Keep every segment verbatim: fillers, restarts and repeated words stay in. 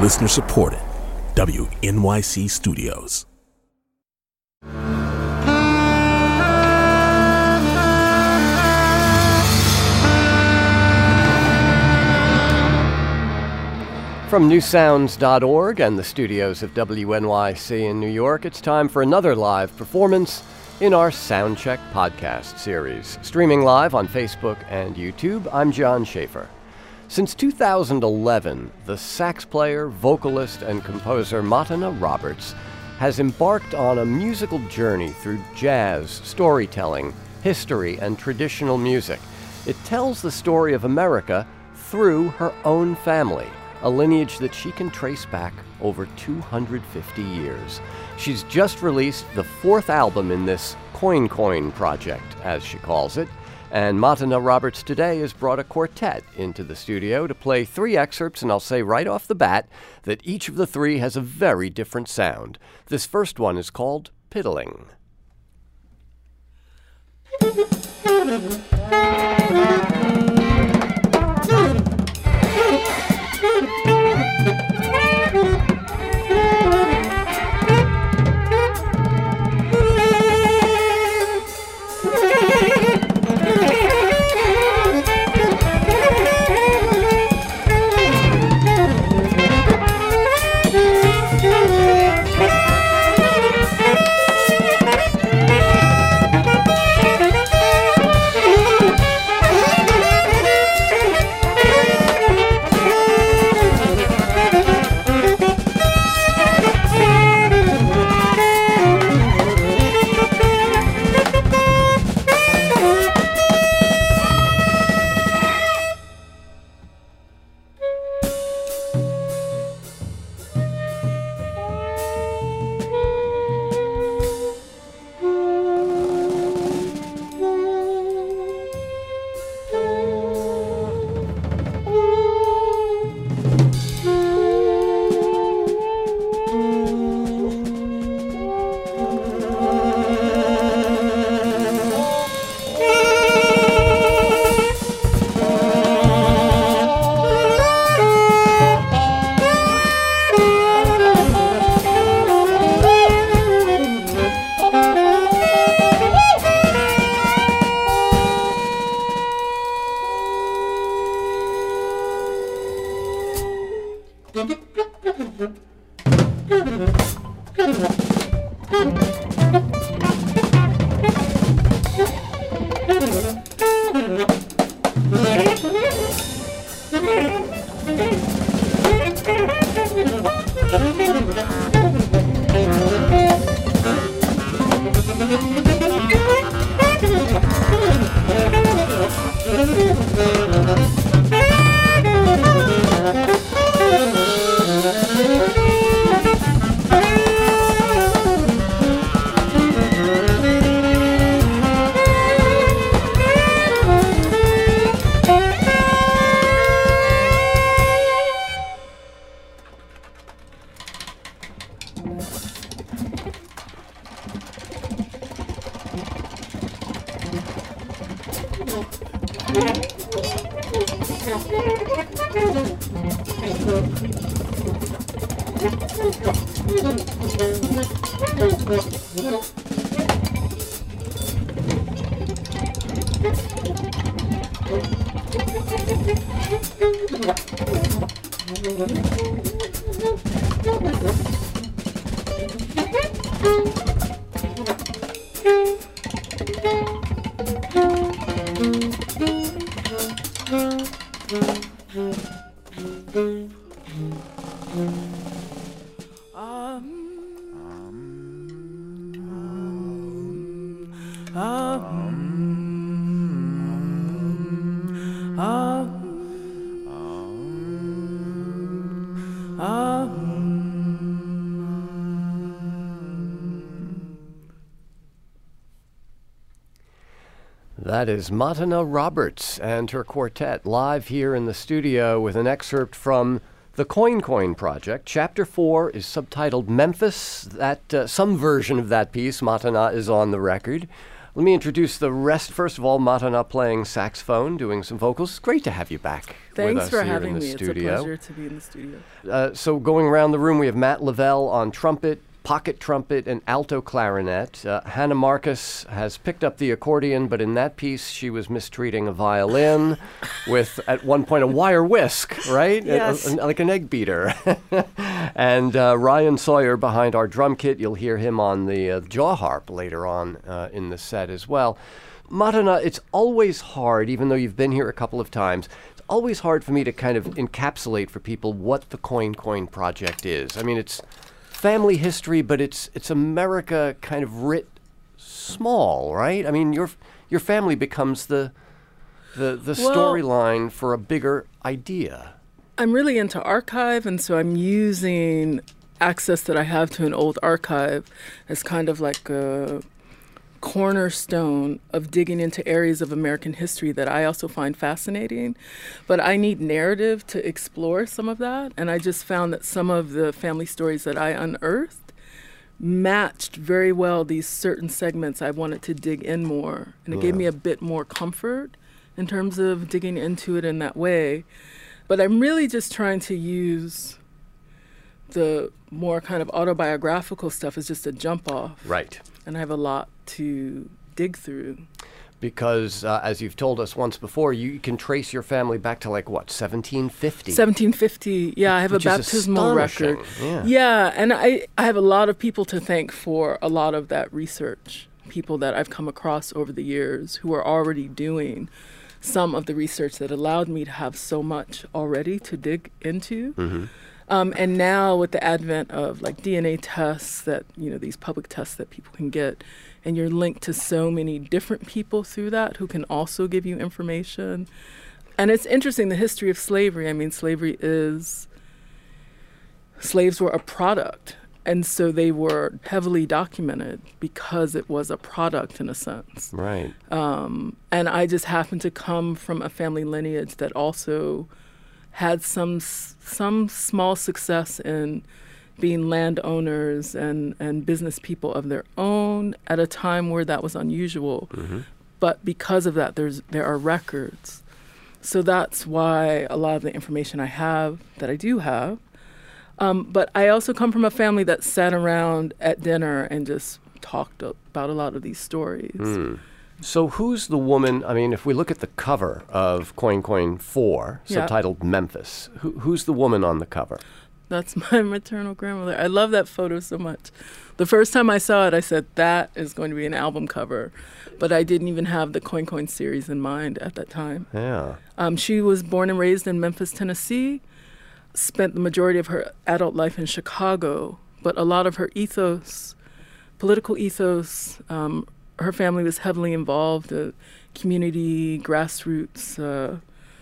Listener supported. W N Y C Studios. From new sounds dot org and the studios of W N Y C in New York, it's time for another live performance in our Soundcheck podcast series. Streaming live on Facebook and YouTube, I'm John Schaefer. Since two thousand eleven, the sax player, vocalist, and composer Matana Roberts has embarked on a musical journey through jazz, storytelling, history, and traditional music. It tells the story of America through her own family, a lineage that she can trace back over two hundred fifty years. She's just released the fourth album in this Coin Coin project, as she calls it, and Matana Roberts today has brought a quartet into the studio to play three excerpts, and I'll say right off the bat that each of the three has a very different sound. This first one is called Piddling. That is Matana Roberts and her quartet live here in the studio with an excerpt from the Coin Coin project. Chapter four is subtitled Memphis. That uh, some version of that piece, Matana, is on the record. Let me introduce the rest. First of all, Matana playing saxophone, doing some vocals. It's great to have you back Thanks with us for here having in the me. studio. It's a pleasure to be in the studio. Uh, so going around the room, we have Matt Lavelle on trumpet, pocket trumpet, and alto clarinet. Uh, Hannah Marcus has picked up the accordion, but in that piece, she was mistreating a violin with, at one point, a wire whisk, right? Yes. A, a, like an egg beater. And uh, Ryan Sawyer behind our drum kit. You'll hear him on the uh, jaw harp later on uh, in the set as well. Matana, it's always hard, even though you've been here a couple of times, it's always hard for me to kind of encapsulate for people what the Coin Coin Project is. I mean, it's family history, but it's it's America kind of writ small, right? I mean, your your family becomes the the the Well, storyline for a bigger idea. I'm really into archive, and so I'm using access that I have to an old archive as kind of like a cornerstone of digging into areas of American history that I also find fascinating. But I need narrative to explore some of that, and I just found that some of the family stories that I unearthed matched very well these certain segments I wanted to dig in more, and it Yeah. gave me a bit more comfort in terms of digging into it in that way. But I'm really just trying to use the more kind of autobiographical stuff as just a jump off. Right. And I have a lot to dig through. Because, uh, as you've told us once before, you can trace your family back to, like, what, seventeen fifty? seventeen fifty, yeah, I have Which a is baptismal record. astonishing, yeah. Yeah, and I, I have a lot of people to thank for a lot of that research. People that I've come across over the years who are already doing some of the research that allowed me to have so much already to dig into. Mm-hmm. Um, and now with the advent of like D N A tests that, you know, these public tests that people can get, and you're linked to so many different people through that who can also give you information. And it's interesting, the history of slavery. I mean, slavery is, slaves were a product. And so they were heavily documented because it was a product in a sense. Right. Um, and I just happened to come from a family lineage that also had some some small success in being landowners and, and business people of their own at a time where that was unusual. Mm-hmm. But because of that, there's there are records. So that's why a lot of the information I have, that I do have. Um, but I also come from a family that sat around at dinner and just talked about a lot of these stories. Mm. So who's the woman, I mean, if we look at the cover of Coin Coin four, Yeah. subtitled Memphis, who, who's the woman on the cover? That's my maternal grandmother. I love that photo so much. The first time I saw it, I said, that is going to be an album cover. But I didn't even have the Coin Coin series in mind at that time. Yeah. Um, she was born and raised in Memphis, Tennessee, spent the majority of her adult life in Chicago, but a lot of her ethos, political ethos, um, her family was heavily involved, uh, community, grassroots, uh,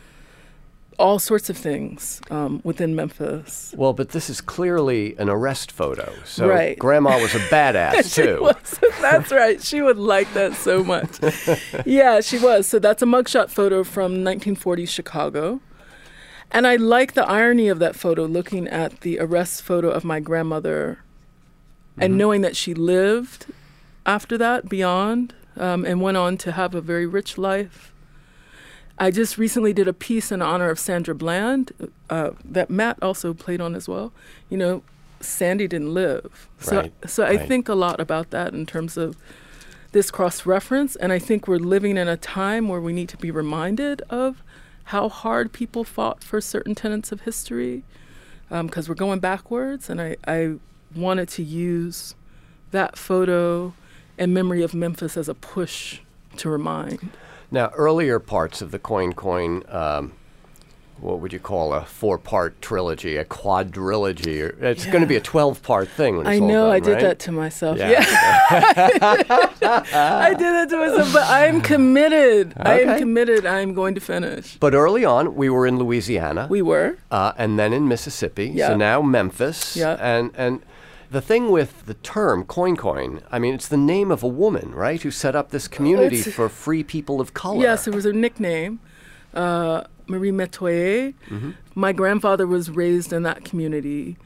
all sorts of things um, within Memphis. Well, but this is clearly an arrest photo. So Right. Grandma was a badass, She too. was. That's right. She would like that so much. Yeah, she was. So that's a mugshot photo from nineteen forties Chicago. And I like the irony of that photo, looking at the arrest photo of my grandmother Mm-hmm. and knowing that she lived after that, beyond, um, and went on to have a very rich life. I just recently did a piece in honor of Sandra Bland uh, that Matt also played on as well. You know, Sandy didn't live. So, Right, so I right. think a lot about that in terms of this cross-reference. And I think we're living in a time where we need to be reminded of how hard people fought for certain tenets of history, because um, we're going backwards. And I, I wanted to use that photo in memory of Memphis as a push to remind. Now, earlier parts of the Coin Coin, um, what would you call a four-part trilogy, a quadrilogy? Or, it's Yeah. going to be a twelve-part thing when it's I all know, done, I did right? that to myself. Yeah. Yeah. I did that to myself, but I'm committed. I am Okay. committed. I'm going to finish. But early on, we were in Louisiana. We were. Uh, and then in Mississippi. Yeah. So now Memphis. Yeah. And and the thing with the term Coin Coin, I mean, it's the name of a woman, right, who set up this community It's- for free people of color. Yes, it was her nickname, uh, Marie Metoyer. Mm-hmm. My grandfather was raised in that community.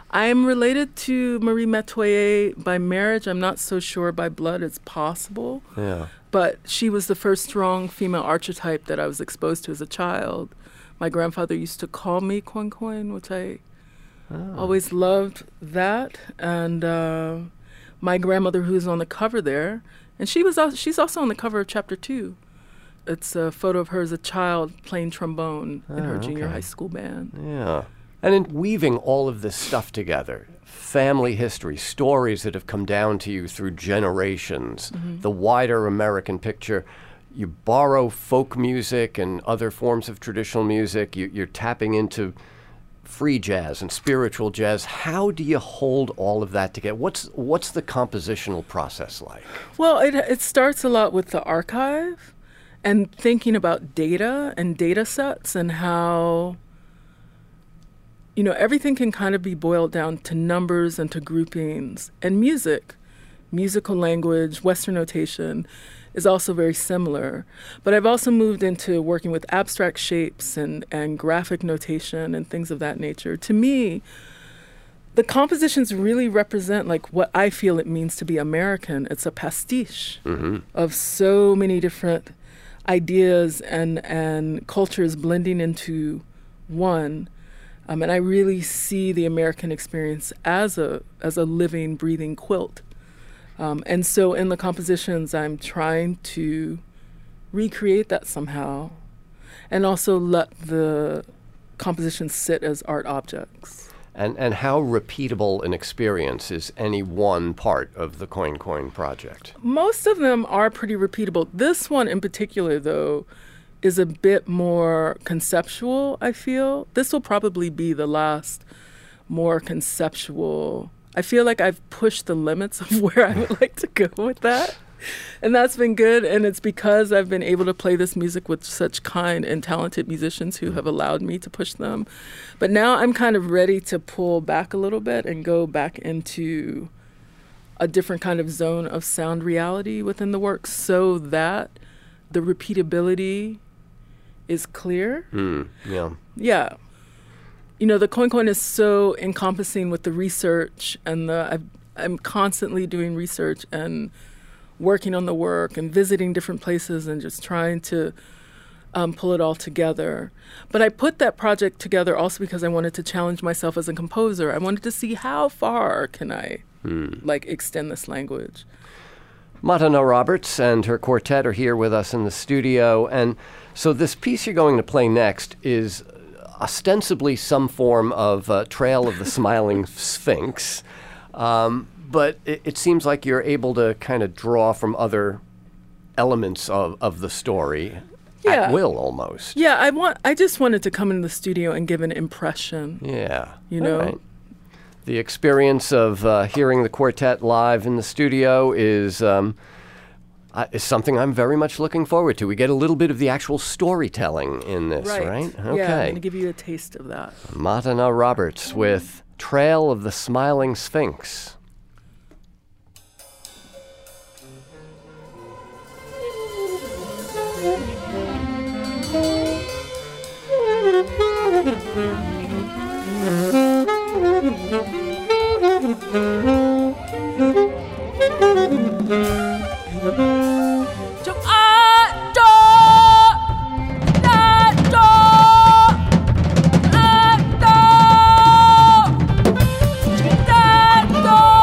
I am related to Marie Metoyer by marriage. I'm not so sure by blood it's possible. Yeah. But she was the first strong female archetype that I was exposed to as a child. My grandfather used to call me Coin Coin, which I oh. always loved that. And uh, my grandmother, who's on the cover there, and she was also, she's also on the cover of chapter two. It's a photo of her as a child playing trombone oh, in her junior okay. high school band. Yeah. And in weaving all of this stuff together, family history, stories that have come down to you through generations, mm-hmm. the wider American picture, you borrow folk music and other forms of traditional music, you, you're tapping into free jazz and spiritual jazz. How do you hold all of that together? What's what's the compositional process like? Well, it it starts a lot with the archive and thinking about data and data sets and how, you know, everything can kind of be boiled down to numbers and to groupings. And music, musical language, Western notation is also very similar. But I've also moved into working with abstract shapes and, and graphic notation and things of that nature. To me, the compositions really represent like what I feel it means to be American. It's a pastiche mm-hmm. of so many different ideas and, and cultures blending into one. Um, and I really see the American experience as a as a living, breathing quilt. Um, and so in the compositions, I'm trying to recreate that somehow and also let the compositions sit as art objects. And and how repeatable an experience is any one part of the Coin Coin project? Most of them are pretty repeatable. This one in particular, though, is a bit more conceptual, I feel. This will probably be the last more conceptual. I feel like I've pushed the limits of where I would like to go with that. And that's been good. And it's because I've been able to play this music with such kind and talented musicians who have allowed me to push them. But now I'm kind of ready to pull back a little bit and go back into a different kind of zone of sound reality within the work so that the repeatability is clear. Mm, yeah. Yeah. You know, the Coin Coin is so encompassing with the research and the, I've, I'm constantly doing research and working on the work and visiting different places and just trying to um, pull it all together. But I put that project together also because I wanted to challenge myself as a composer. I wanted to see how far can I, mm. like, extend this language. Matana Roberts and her quartet are here with us in the studio. And so this piece you're going to play next is ostensibly some form of uh, Trail of the Smiling Sphinx. Um, but it, it seems like you're able to kind of draw from other elements of, of the story yeah. at will almost. Yeah, I want. I just wanted to come into the studio and give an impression. Yeah. You know? Right. The experience of uh, hearing the quartet live in the studio is um, uh, is something I'm very much looking forward to. We get a little bit of the actual storytelling in this, right? right? Okay. Yeah, I'm going to give you a taste of that. Matana Roberts with Trail of the Smiling Sphinx. Go!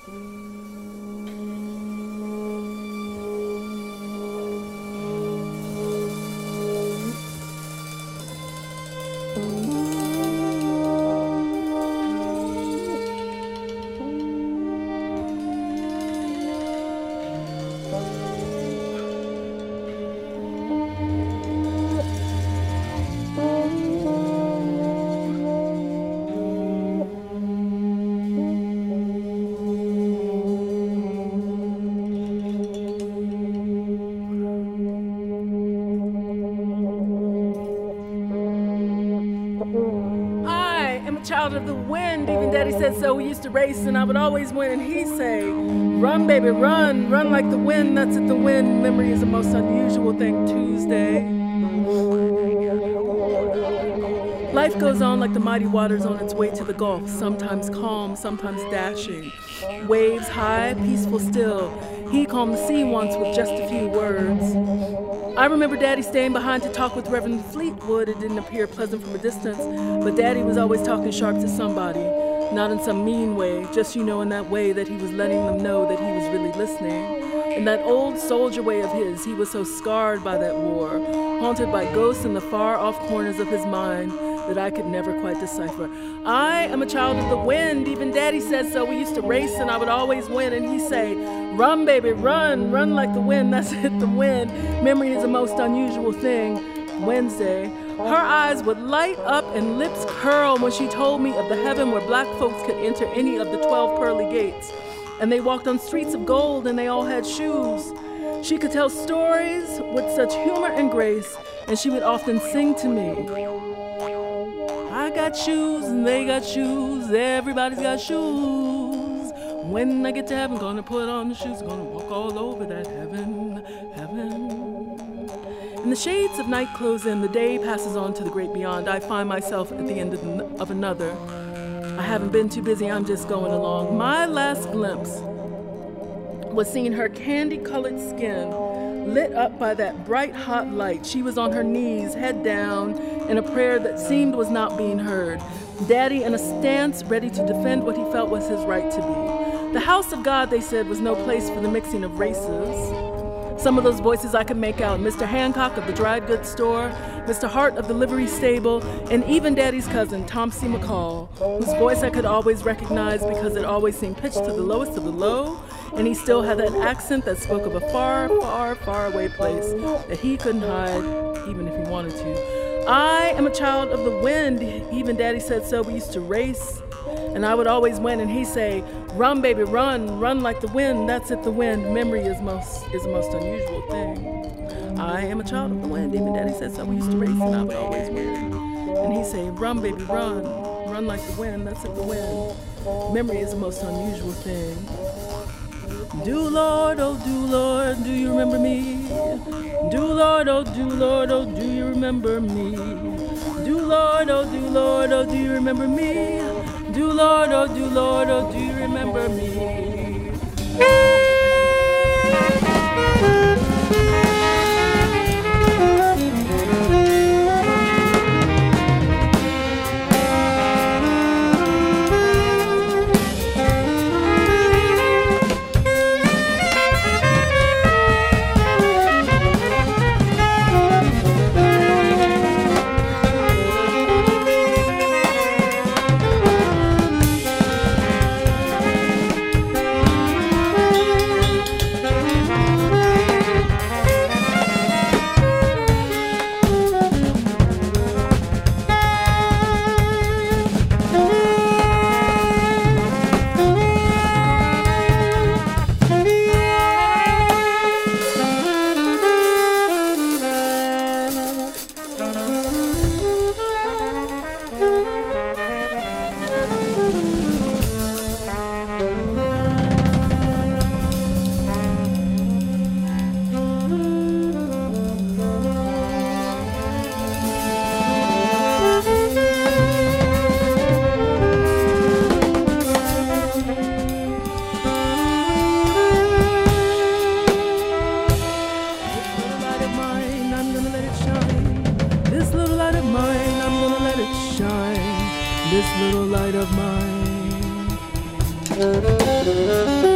Child of the wind, even Daddy said so. We used to race and I would always win, and he'd say, run baby run, run like the wind, that's it, the wind. Memory is the most unusual thing. Tuesday. Life goes on like the mighty waters on its way to the Gulf, sometimes calm, sometimes dashing. Waves high, peaceful still. He calmed the sea once with just a few words. I remember Daddy staying behind to talk with Reverend Fleetwood. It didn't appear pleasant from a distance, but Daddy was always talking sharp to somebody, not in some mean way, just, you know, in that way that he was letting them know that he was really listening. In that old soldier way of his, he was so scarred by that war, haunted by ghosts in the far-off corners of his mind that I could never quite decipher. I am a child of the wind, even Daddy said so. We used to race and I would always win, and he'd say, run baby run, run like the wind, that's it, the wind. Memory is the most unusual thing. Wednesday. Her eyes would light up and lips curl when she told me of the heaven where black folks could enter any of the twelve pearly gates. And they walked on streets of gold and they all had shoes. She could tell stories with such humor and grace, and she would often sing to me. I got shoes and they got shoes, everybody's got shoes. When I get to heaven, gonna put on the shoes, gonna walk all over that heaven, heaven. And the shades of night close in, the day passes on to the great beyond. I find myself at the end of, the, of another. I haven't been too busy, I'm just going along. My last glimpse was seeing her candy-colored skin lit up by that bright hot light. She was on her knees, head down, in a prayer that seemed was not being heard. Daddy in a stance ready to defend what he felt was his right to be. The house of God, they said, was no place for the mixing of races. Some of those voices I could make out, Mister Hancock of the dried goods store, Mister Hart of the livery stable, and even Daddy's cousin, Tom C. McCall, whose voice I could always recognize because it always seemed pitched to the lowest of the low, and he still had that accent that spoke of a far, far, far away place that he couldn't hide, even if he wanted to. I am a child of the wind, even Daddy said so. We used to race, and I would always win, and he'd say, run, baby, run, run like the wind, that's it, the wind. Memory is most is the most unusual thing. I am a child of the wind, even Daddy said so. We used to race, and I would always win. And he'd say, run, baby, run, run like the wind, that's it, the wind. Memory is the most unusual thing. Do Lord, oh do Lord, do you remember me? Do Lord, oh do Lord, oh do you remember me? Do Lord, oh do Lord, oh do you remember me? Do Lord, oh do Lord, oh do you remember me? This little light of mine.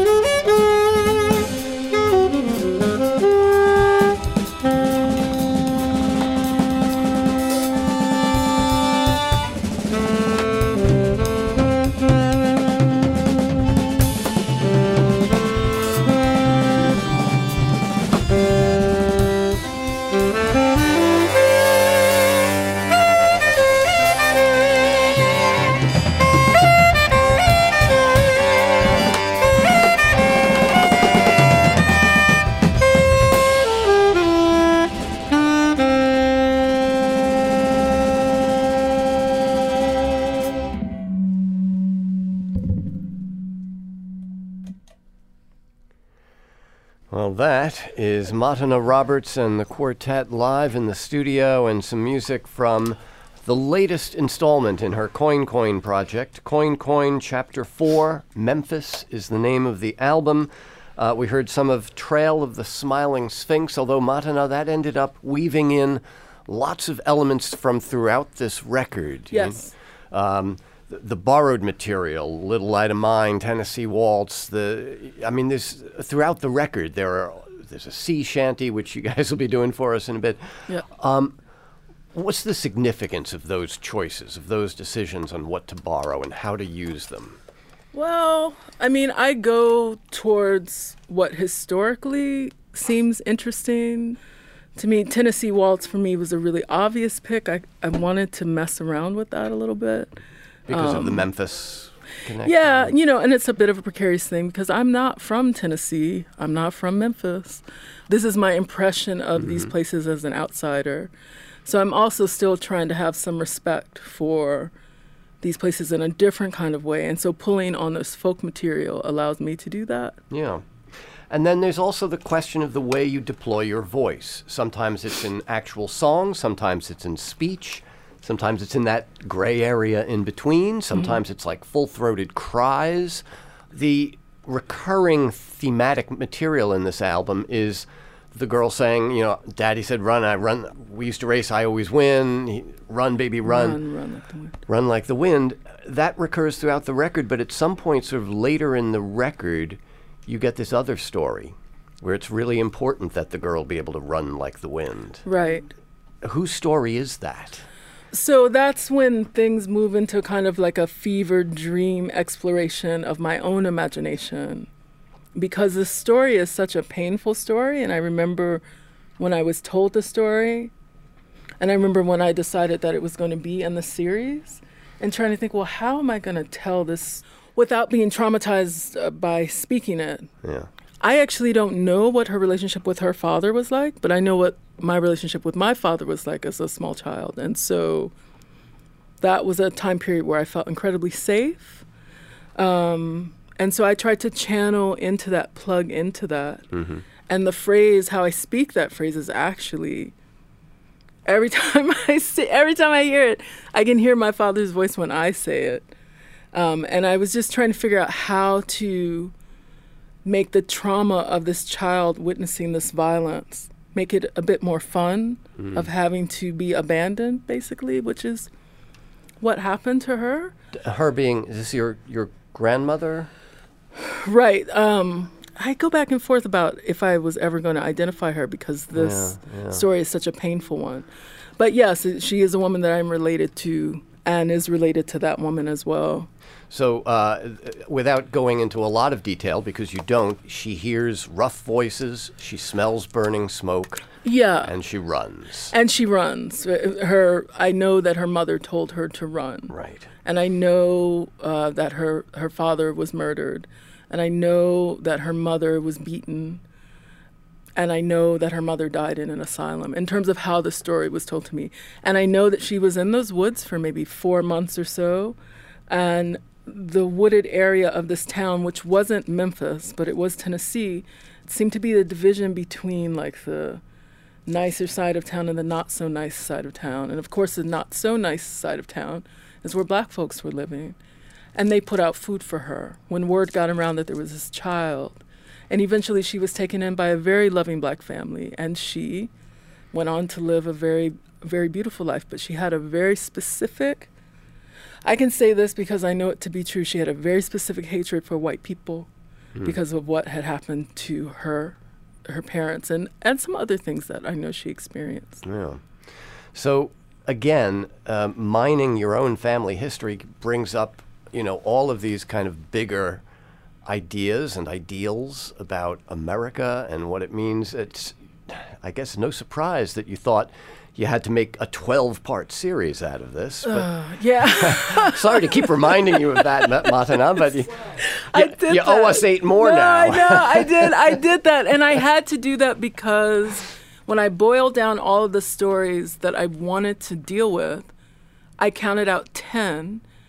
Well, that is Matana Roberts and the quartet live in the studio, and some music from the latest installment in her Coin Coin project. Coin Coin Chapter four, Memphis is the name of the album. Uh, we heard some of Trail of the Smiling Sphinx, although Matana, that ended up weaving in lots of elements from throughout this record. Yes. Um, the, the borrowed material, Little Light of Mine, Tennessee Waltz, the, I mean, there's, throughout the record, there are, there's a sea shanty, which you guys will be doing for us in a bit. Yeah. Um, what's the significance of those choices, of those decisions on what to borrow and how to use them? Well, I mean, I go towards what historically seems interesting. To me, Tennessee Waltz for me was a really obvious pick. I, I wanted to mess around with that a little bit. Because um, of the Memphis connection? Yeah, you know, and it's a bit of a precarious thing because I'm not from Tennessee. I'm not from Memphis. This is my impression of mm-hmm. these places as an outsider. So I'm also still trying to have some respect for these places in a different kind of way. And so pulling on this folk material allows me to do that. Yeah. And then there's also the question of the way you deploy your voice. Sometimes it's in actual songs, sometimes it's in speech, sometimes it's in that gray area in between, sometimes mm-hmm. it's like full-throated cries. The recurring thematic material in this album is the girl saying, you know, Daddy said run, I run, we used to race, I always win, he, run baby run. Run, run like the wind. Run like the wind. That recurs throughout the record, but at some point sort of later in the record, you get this other story where it's really important that the girl be able to run like the wind. Right. Whose story is that? So that's when things move into kind of like a fevered dream exploration of my own imagination. Because the story is such a painful story, and I remember when I was told the story, and I remember when I decided that it was going to be in the series, and trying to think, well, how am I going to tell this without being traumatized uh, by speaking it? Yeah. I actually don't know what her relationship with her father was like, but I know what my relationship with my father was like as a small child. And so that was a time period where I felt incredibly safe. Um, and so I tried to channel into that, plug into that. Mm-hmm. And the phrase, how I speak that phrase is actually, every time I say, every time I hear it, I can hear my father's voice when I say it. Um, and I was just trying to figure out how to make the trauma of this child witnessing this violence, make it a bit more fun, mm. of having to be abandoned, basically, which is what happened to her. Her being, is this your, your grandmother? Right. Um, I go back and forth about if I was ever going to identify her because this yeah, yeah. story is such a painful one. But yes, she is a woman that I'm related to and is related to that woman as well. So uh, without going into a lot of detail, because you don't, she hears rough voices, she smells burning smoke. Yeah. And she runs. And she runs. Her, I know that her mother told her to run. Right. And I know uh, that her, her father was murdered. And I know that her mother was beaten. And I know that her mother died in an asylum, in terms of how the story was told to me. And I know that she was in those woods for maybe four months or so. And the wooded area of this town, which wasn't Memphis, but it was Tennessee, seemed to be the division between like the nicer side of town and the not so nice side of town. And of course, the not so nice side of town is where black folks were living. And they put out food for her when word got around that there was this child. And eventually she was taken in by a very loving black family. And she went on to live a very, very beautiful life. But she had a very specific, I can say this because I know it to be true, she had a very specific hatred for white people mm. because of what had happened to her, her parents, and, and some other things that I know she experienced. Yeah. So, again, uh, mining your own family history brings up, you know, all of these kind of bigger ideas and ideals about America and what it means. It's, I guess, no surprise that you thought you had to make a twelve-part series out of this. But uh, yeah. Sorry to keep reminding you of that, Matana, but you, I you, did you owe us eight more no, now. I know, I did. I did that, and I had to do that because when I boiled down all of the stories that I wanted to deal with, I counted out ten.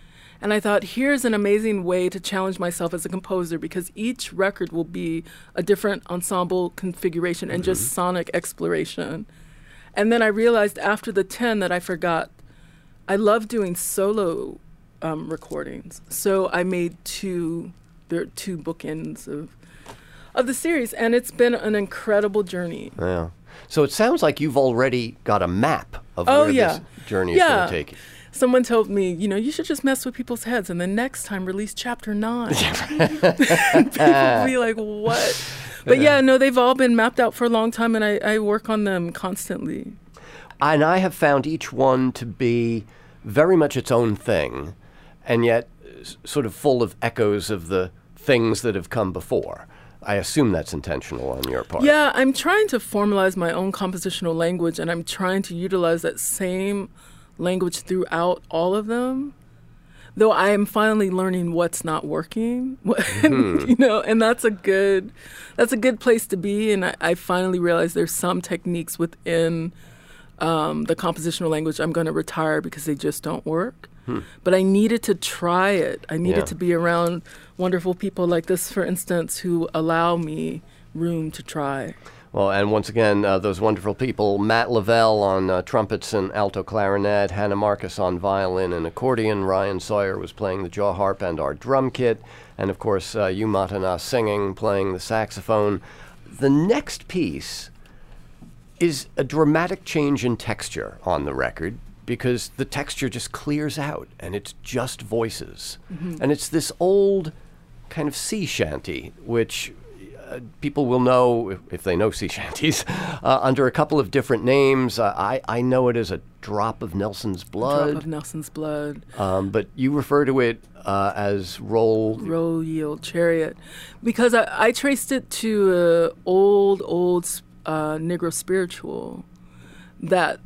And I thought, here's an amazing way to challenge myself as a composer, because each record will be a different ensemble configuration and mm-hmm. just sonic exploration. And then I realized after the ten that I forgot, I love doing solo um, recordings. So I made two, there are two bookends of of the series, and it's been an incredible journey. Yeah. So it sounds like you've already got a map of oh, where yeah. this journey is yeah. going to take you. Someone told me, you know, you should just mess with people's heads and then next time release chapter nine. People will be like, what? But yeah, no, they've all been mapped out for a long time, and I, I work on them constantly. And I have found each one to be very much its own thing, and yet s- sort of full of echoes of the things that have come before. I assume that's intentional on your part. Yeah, I'm trying to formalize my own compositional language, and I'm trying to utilize that same language throughout all of them, though I am finally learning what's not working. Mm-hmm. You know, and that's a good that's a good place to be. And I, I finally realized there's some techniques within um, the compositional language I'm going to retire because they just don't work. Hmm. But I needed to try it. I needed yeah. to be around wonderful people like this, for instance, who allow me room to try. Well, and once again, uh, those wonderful people, Matt Lavelle on uh, trumpets and alto clarinet, Hannah Marcus on violin and accordion, Ryan Sawyer was playing the jaw harp and our drum kit, and of course, uh, Hugh Matana singing, playing the saxophone. The next piece is a dramatic change in texture on the record, because the texture just clears out and it's just voices. Mm-hmm. And it's this old kind of sea shanty, which uh, people will know, if, if they know sea shanties, uh, under a couple of different names. Uh, I, I know it as a drop of Nelson's blood. Drop of Nelson's blood. Um, but you refer to it uh, as roll... Roll, yield, chariot. Because I, I traced it to an old, old uh, Negro spiritual that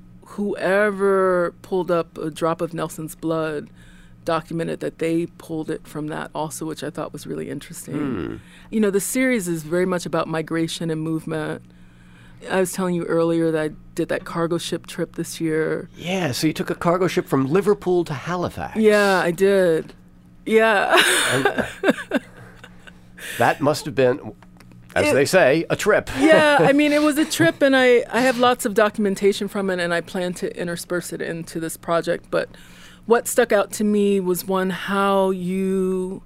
whoever pulled up a drop of Nelson's blood documented that they pulled it from that also, which I thought was really interesting. Mm. You know, the series is very much about migration and movement. I was telling you earlier that I did that cargo ship trip this year. Yeah, so you took a cargo ship from Liverpool to Halifax. Yeah, I did. Yeah. And that must have been... As it, they say, a trip. Yeah, I mean, it was a trip, and I, I have lots of documentation from it, and I plan to intersperse it into this project. But what stuck out to me was, one, how you...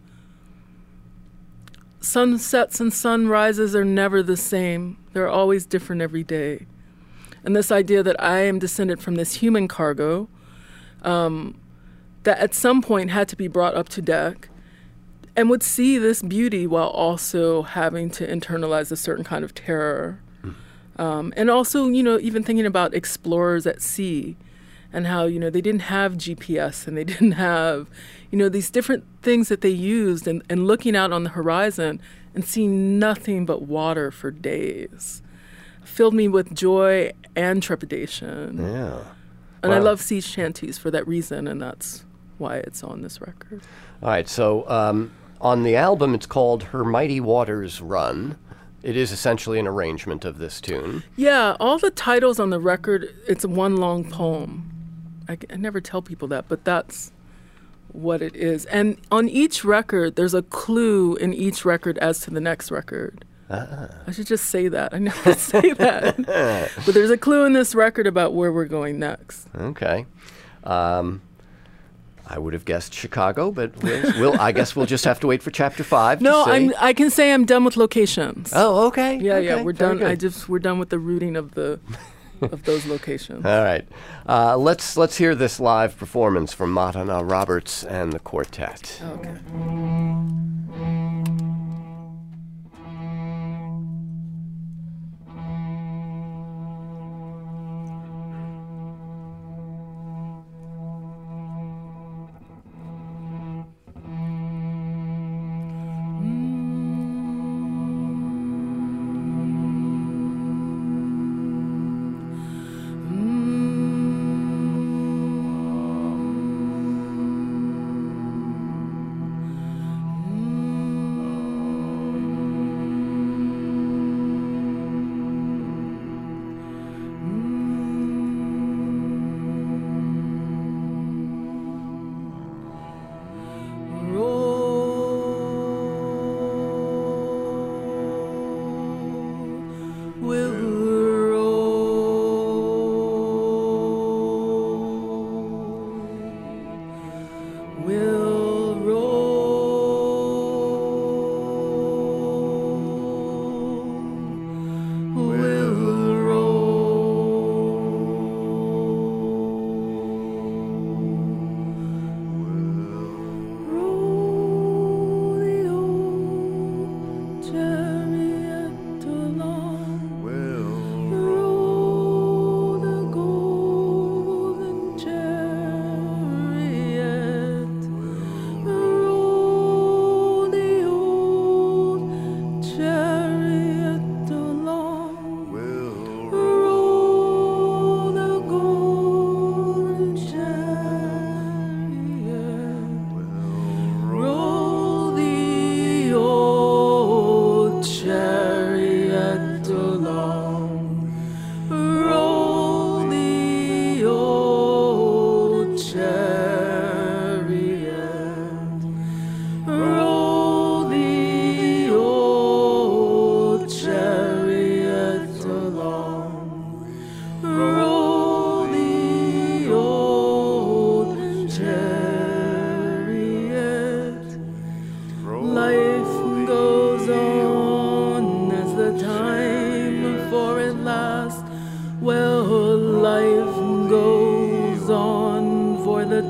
Sunsets and sunrises are never the same. They're always different every day. And this idea that I am descended from this human cargo um, that at some point had to be brought up to deck, and would see this beauty while also having to internalize a certain kind of terror. Mm. Um, and also, you know, even thinking about explorers at sea and how, you know, they didn't have G P S and they didn't have, you know, these different things that they used, and, and looking out on the horizon and seeing nothing but water for days filled me with joy and trepidation. Yeah. And wow. I love sea shanties for that reason, and that's why it's on this record. All right, so... Um on the album, it's called Her Mighty Waters Run. It is essentially an arrangement of this tune. Yeah, all the titles on the record, it's one long poem. I, I never tell people that, but that's what it is. And on each record, there's a clue in each record as to the next record. Ah. I should just say that. I never say that. But there's a clue in this record about where we're going next. Okay. Um... I would have guessed Chicago, but we'll, we'll, I guess we'll just have to wait for chapter five. No, to see. I'm. I can say I'm done with locations. Oh, okay. Yeah, okay. yeah, we're Very done. good. I just we're done with the rooting of the of those locations. All right, uh, let's let's hear this live performance from Matana Roberts and the quartet. Okay.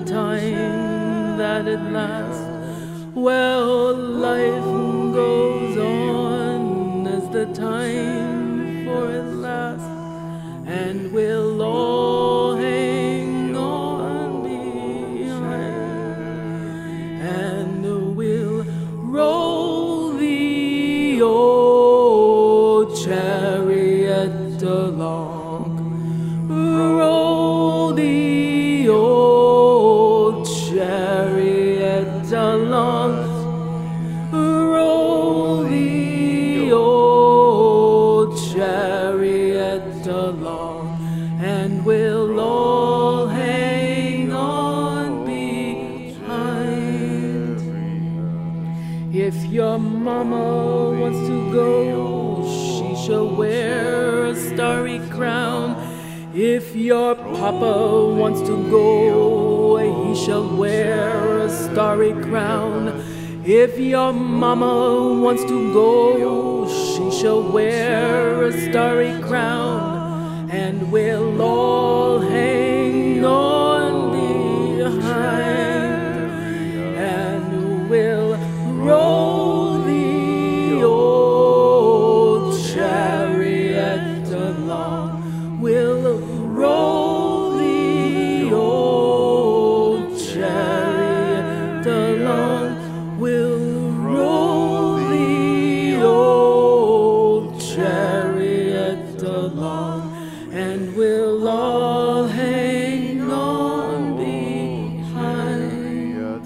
time that it lasts. Well, life goes on as the time for it lasts, and we'll all hang on behind, and we'll roll the old chariot along, roll the old chariot along, roll the old chariot along, and we'll all hang on behind. If your mama wants to go, she shall wear a starry crown. If your papa wants to go, he shall wear a starry crown. If your mama wants to go, she shall wear a starry crown, and we'll all hang on behind, and we'll roll the old chariot along. We'll roll the old chariot along. We'll roll the old chariot along, and we'll all hang on behind.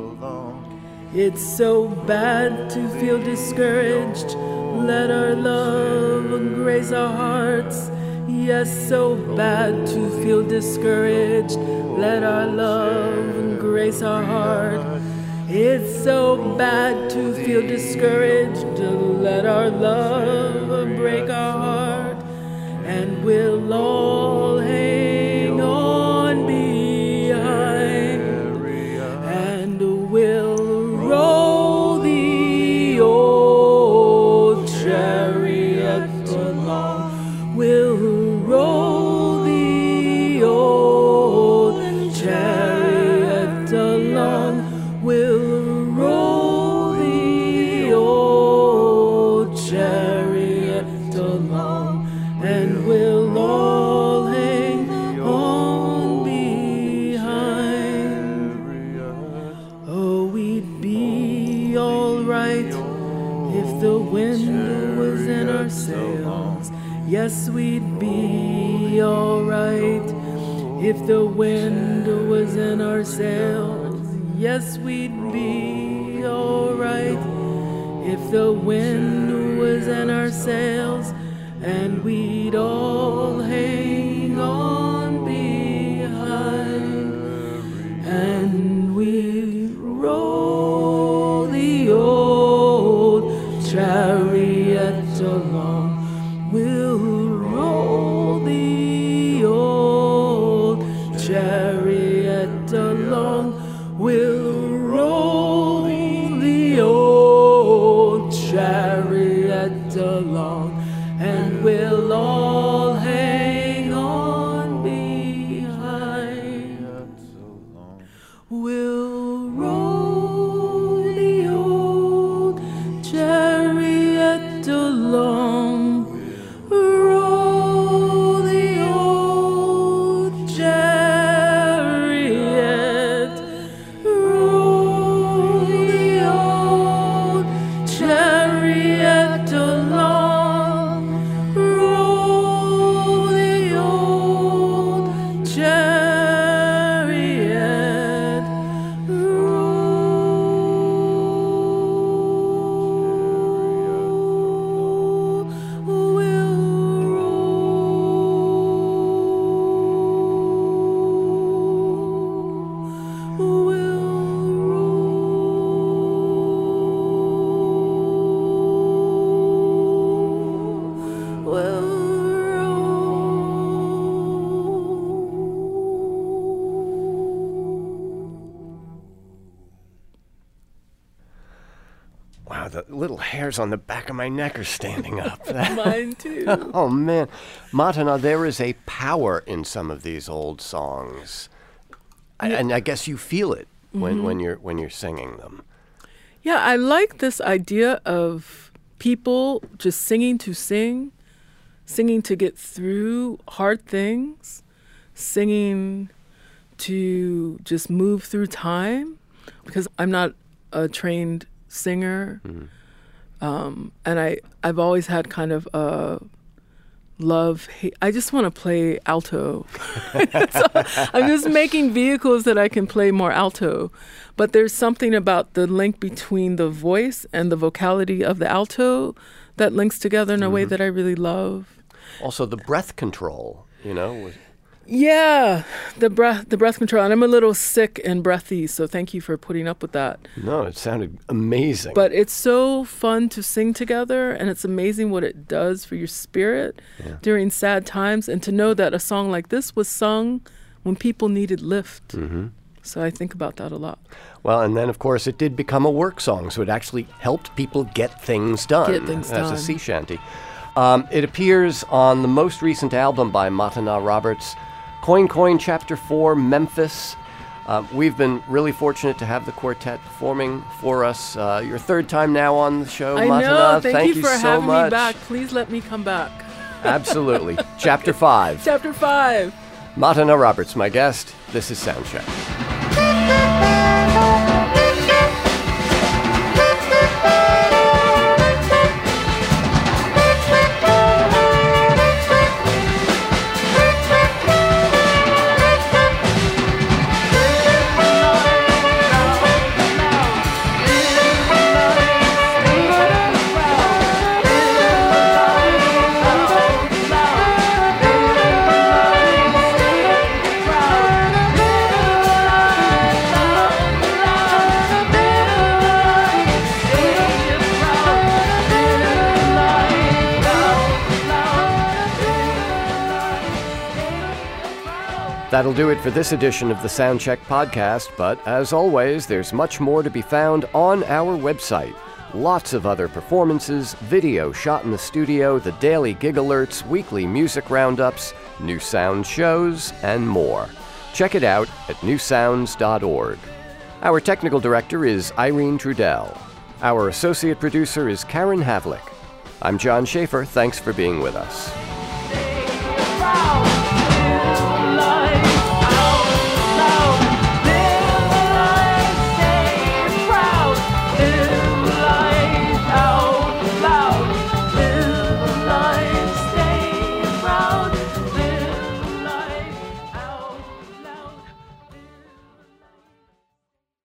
It's so bad to feel discouraged. Let our love grace our hearts. Yes, so bad to feel discouraged. Let our love grace our heart. It's so bad to feel discouraged. Let our love break our heart, and we'll all hang on behind, and we'll roll the old chariot along. We'll roll the old chariot along. We'll roll the old chariot along, and we'll all hang on behind. Oh, we'd be all right if the wind was in our sails. Yes, we'd be all right if the wind was in our sails. Yes, we'd be all right if the wind was in our sails, and we'd all hang on behind, and we'd roll the old chariot along. We'll roll the old chariot along. We'll roll the old chariot along, and we'll all hang on behind. We'll roll the old chariot along. Roll the old chariot. Roll the old chariot along. Roll the old chariot. Roll. We'll roll. We'll roll. We'll Wow, the little hairs on the back of my neck are standing up. Mine too. Oh, man. Matana, there is a power in some of these old songs. I, Yeah. and I guess you feel it when, Mhm. when you're when you're singing them. Yeah, I like this idea of people just singing to sing, singing to get through hard things, singing to just move through time, because I'm not a trained singer. Mhm. Um, and I, I've always had kind of a love, hate. I just want to play alto. So I'm just making vehicles that I can play more alto. But there's something about the link between the voice and the vocality of the alto that links together in a way that I really love. Also, the breath control, you know. Was, Yeah, the breath, the breath control. And I'm a little sick and breathy, so thank you for putting up with that. no, it sounded amazing. But it's so fun to sing together, and it's amazing what it does for your spirit Yeah. during sad times, and to know that a song like this was sung when people needed lift. hmm So I think about that a lot. Well, and then, of course, it did become a work song, so it actually helped people get things done Get things as done. a sea shanty. Um, it appears on the most recent album by Matana Roberts, Coin Coin Chapter four, Memphis. Uh, we've been really fortunate to have the quartet performing for us. Uh, your third time now on the show, I Matana. know. Thank, Thank you for so having much. me back. Please let me come back. Absolutely. Chapter five. Chapter five. Matana Roberts, my guest. This is Soundcheck. That'll do it for this edition of the Soundcheck podcast, but as always, there's much more to be found on our website. Lots of other performances, video shot in the studio, the daily gig alerts, weekly music roundups, new sound shows, and more. Check it out at new sounds dot org. Our technical director is Irene Trudell. Our associate producer is Karen Havlick. I'm John Schaefer. Thanks for being with us.